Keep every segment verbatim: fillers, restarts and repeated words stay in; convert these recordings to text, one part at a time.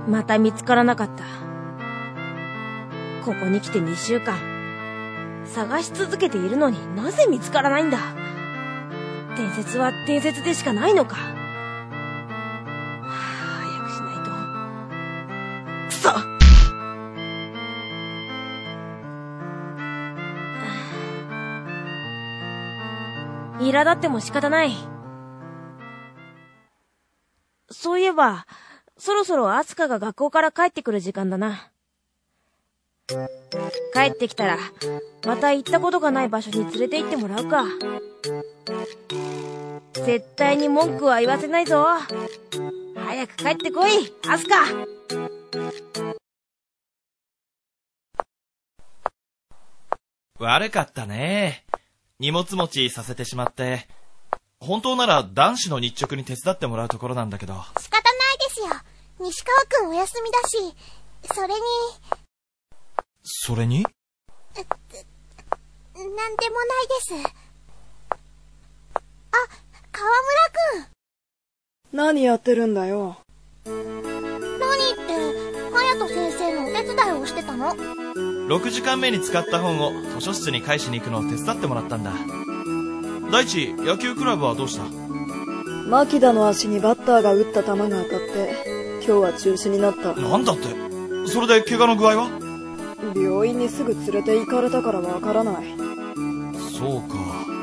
また見つからなかった。ここに来てにしゅうかん探し続けているのになぜ見つからないんだ。伝説は伝説でしかないのか。はあ、早くしないと。くそ苛立っても仕方ない。そういえばそろそろアスカが学校から帰ってくる時間だな。帰ってきたらまた行ったことがない場所に連れて行ってもらうか。絶対に文句は言わせないぞ。早く帰ってこい、アスカ。 悪かったね。荷物持ちさせてしまって。本当なら男子の日直に手伝ってもらうところなんだけど。 仕方ないですよ。西川くんお休みだし。それにそれになんでもないです。あ、川村くん。 何やってるんだよ。 何って隼人先生のお手伝いをしてたの？ ろくじかんめに使った本を図書室に返しに行くのを手伝ってもらったんだ。大地、野球クラブはどうした？ 牧田の足にバッターが打った球が当たって今日は中止になった。 なんだって？それで怪我の具合は？ 病院にすぐ連れて行かれたからわからない。 そうか。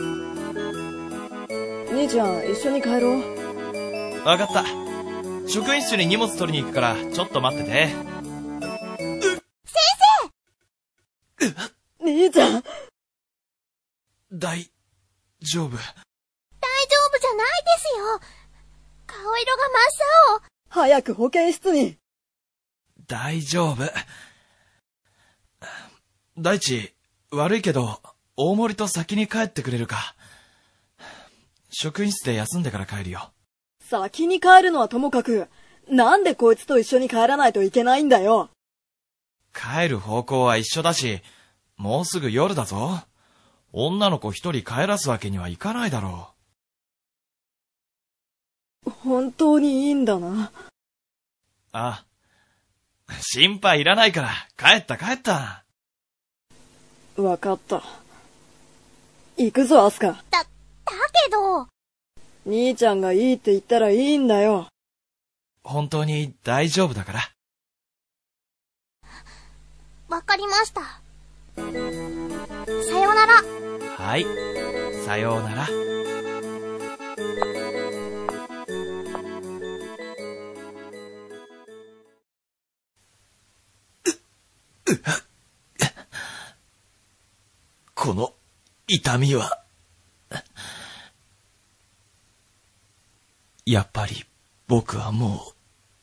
兄ちゃん、一緒に帰ろう。 わかった。職員室に荷物取りに行くからちょっと待ってて。 先生兄ちゃん大丈夫？大丈夫じゃないですよ。顔色が真っ青。 早く保健室に。 大丈夫。大地、悪いけど大森と先に帰ってくれるか。職員室で休んでから帰るよ。 先に帰るのはともかく、なんでこいつと一緒に帰らないといけないんだよ。 帰る方向は一緒だし、もうすぐ夜だぞ。女の子一人帰らすわけにはいかないだろう。本当にいいんだな。 ああ、心配いらないから。帰った帰った。 わかった。行くぞ、アスカ。 だ、だけど。 兄ちゃんがいいって言ったらいいんだよ。 本当に大丈夫だから。 わかりました。さようなら。 はい、さようなら。この痛みはやっぱり僕はも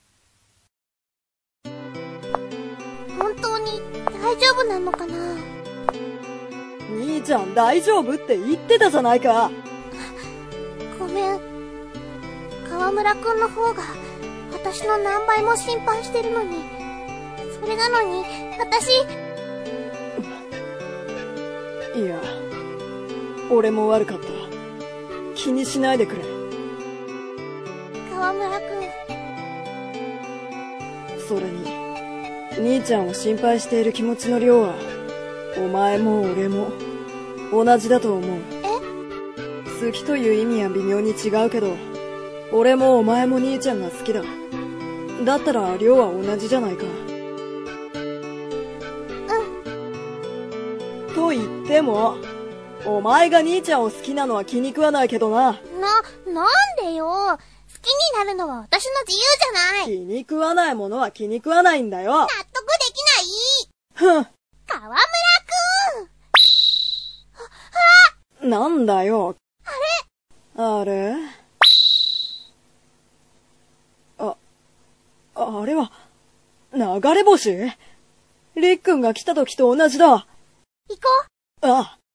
う。本当に大丈夫なのかな？ 兄ちゃん大丈夫って言ってたじゃないか。 ごめん。川村くんの方が私の何倍も心配してるのに。それなのに私。 いや、俺も悪かった。気にしないでくれ。 川村くん。 それに兄ちゃんを心配している気持ちの量はお前も俺も同じだと思う。 え？ 好きという意味は微妙に違うけど、俺もお前も兄ちゃんが好きだ。だったら量は同じじゃないか。 うん。 と言ってもお前が兄ちゃんを好きなのは気に食わないけどな。 な、なんでよ。好きになるのは私の自由じゃない。 気に食わないものは気に食わないんだよ。 納得できない。 ふん。 川村くん。 なんだよ。 あれ？ あれ？あ、あれは、流れ星？りっくんが来た時と同じだ。 行こう。ああ。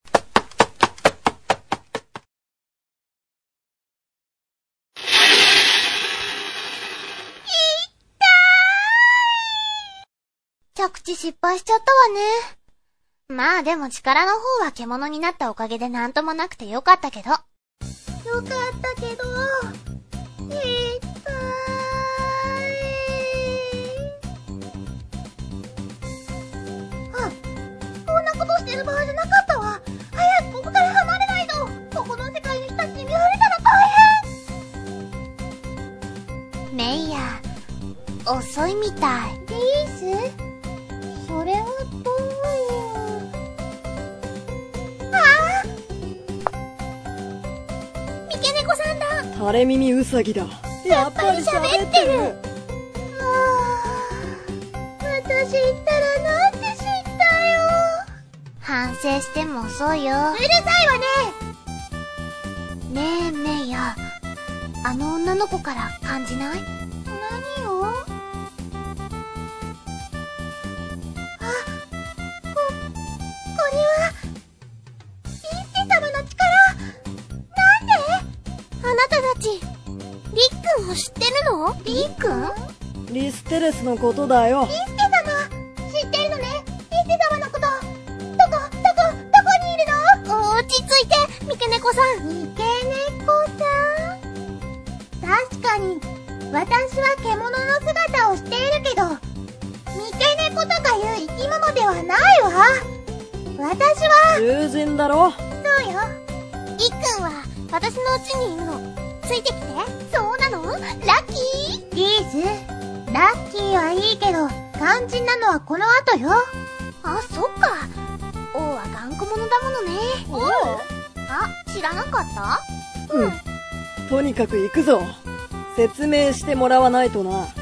着地失敗しちゃったわね。まあでも力の方は獣になったおかげでなんともなくてよかったけど。よかったけど、いったい。 ってる場合じゃなかったわ。早くここから離れないと。ここの世界の人たちに見られたら大変。メイヤ、遅いみたい。リース？それはどういう。ああ、三毛猫さんだ。 垂れ耳ウサギだ。やっぱり喋ってる。 私ったらなんて知ったよ。反省しても遅いよ。うるさいわね。ねえメイヤ、あの女の子から感じない？何を？あ、こ、これはリースケ様の力。なんで？あなたたちリックンを知ってるの？リックン？ リステレスのことだよ。 リスケ様、知ってるのね。リスケ様のこと。どこ、どこ、どこにいるの？落ち着いて、三毛猫さん。三毛猫さん？確かに、私は獣の姿をしているけど、三毛猫とかいう生き物ではないわ。私は、 獣人だろ？ そうよ。リックンは、私の家にいるの。ついてきて。そうなの？ラッキー？リース。ラッキーはいいけど、肝心なのはこの後よ。あ、そっか。王は頑固者だものね。王？あ、知らなかった？ うん。とにかく行くぞ。説明してもらわないとな。うん。 りっ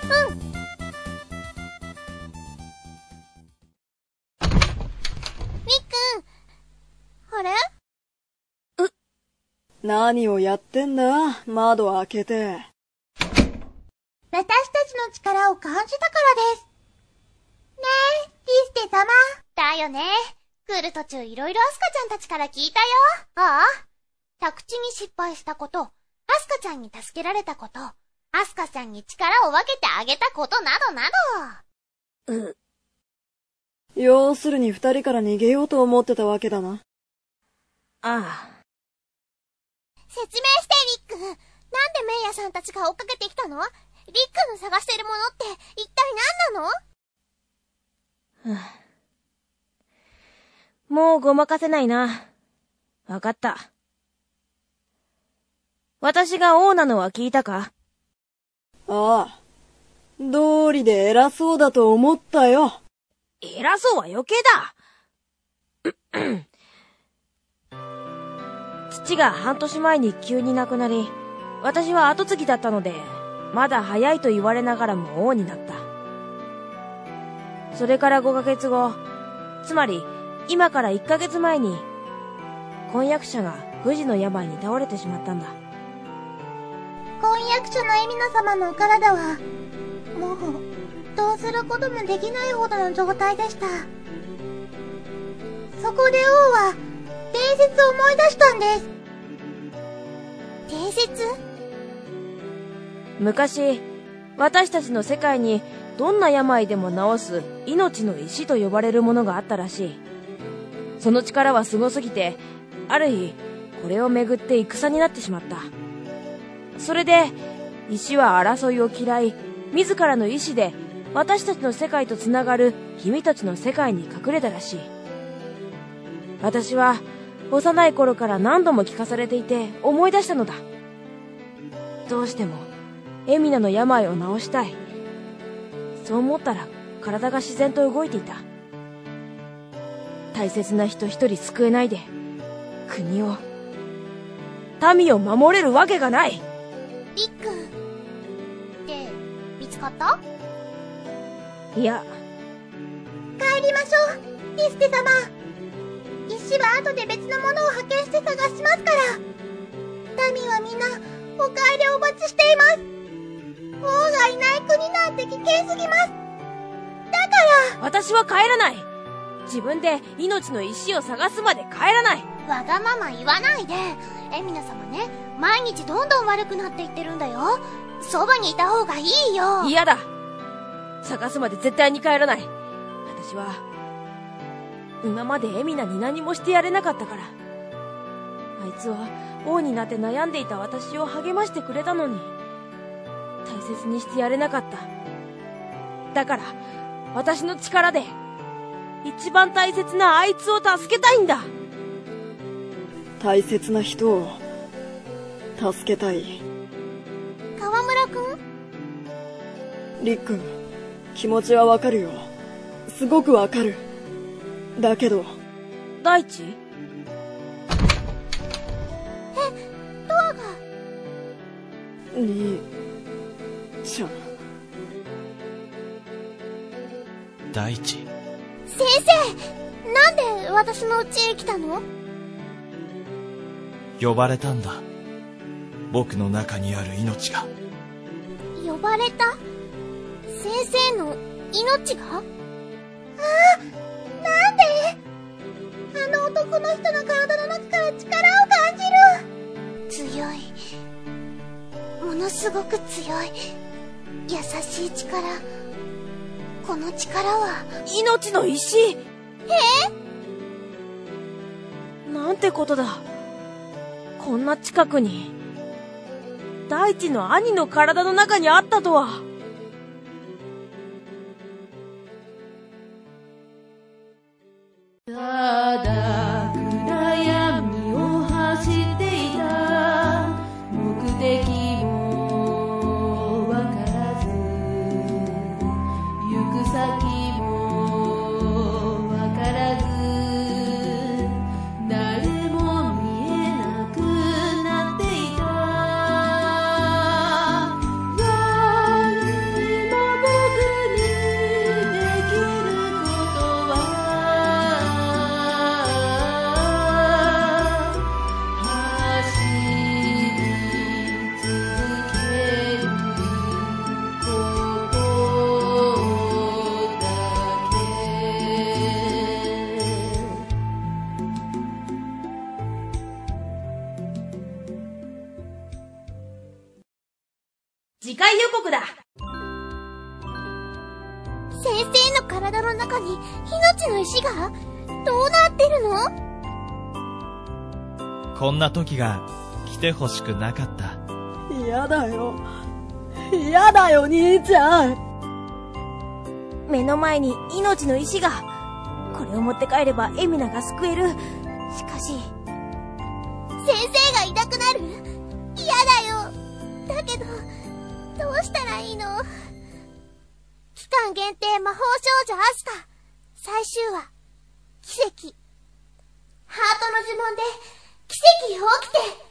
くん。あれ？ う、 何をやってんだ？窓開けて。 私たちの力を感じたからです。ねえ、リステ様。だよね。来る途中いろいろアスカちゃんたちから聞いたよ。ああ。宅地に失敗したこと、アスカちゃんに助けられたこと、アスカちゃんに力を分けてあげたことなどなど。 う、 要するに二人から逃げようと思ってたわけだな。 ああ。 説明して、リック。なんでメイヤさんたちが追っかけてきたの？リックの探しているものって一体何なの？ もうごまかせないな。わかった。私が王なのは聞いたか？ ああ。道理で偉そうだと思ったよ。 偉そうは余計だ。父が半年前に急に亡くなり、私は後継ぎだったので、まだ早いと言われながらも王になった。それからごかげつご、つまり今からいっかげつまえに、婚約者が不治の病に倒れてしまったんだ。 婚約者のエミナ様のお体は、もう、どうすることもできないほどの状態でした。そこで王は、伝説を思い出したんです。伝説？ 昔、私たちの世界にどんな病でも治す命の石と呼ばれるものがあったらしい。その力はすごすぎて、ある日、これをめぐって戦になってしまった。それで、石は争いを嫌い、自らの意志で私たちの世界とつながる君たちの世界に隠れたらしい。私は幼い頃から何度も聞かされていて思い出したのだ。どうしてもエミナの病を治したい。そう思ったら体が自然と動いていた。大切な人一人救えないで国を民を守れるわけがない。 リックって見つかった？ いや、 帰りましょう、リステ様。石は後で別のものを派遣して探しますから。民はみんなお帰りをお待ちしています。王がいない国なんて危険すぎます。だから私は帰らない。自分で命の石を探すまで帰らない。 わがまま言わないで。エミナ様ね、毎日どんどん悪くなっていってるんだよ。そばにいた方がいいよ。 嫌だ。探すまで絶対に帰らない。私は今までエミナに何もしてやれなかったから。あいつは王になって悩んでいた私を励ましてくれたのに大切にしてやれなかった。だから私の力で一番大切なあいつを助けたいんだ。 大切な人を助けたい。 川村くん？ りっくん、気持ちはわかるよ。すごくわかる。だけど。 大地？ え、ドアが。 兄ちゃん。 大地。 先生、なんで私の家へ来たの？ 呼ばれたんだ。僕の中にある命が。 呼ばれた？先生の命が？ああ、なんで？あの男の人の体の中から力を感じる。強い。ものすごく強い。優しい力。この力は命の石。 え？ なんてことだ。こんな近くに大地の兄の体の中にあったとは。 ただ暗闇を走っていた。目的もわからず、行く先もわからず、誰も見えなくなっていた。誰も僕にできることは走り続けることだけ。 次回予告だ。 先生の体の中に命の石が？どうなってるの？ こんな時が来てほしくなかった。 嫌だよ。嫌だよ、兄ちゃん。 目の前に命の石が。これを持って帰ればエミナが救える。しかし先生がいなくなる？嫌だよ。だけど、どうしたらいいの？期間限定魔法少女アスカ最終話、奇跡。ハートの呪文で奇跡が起きて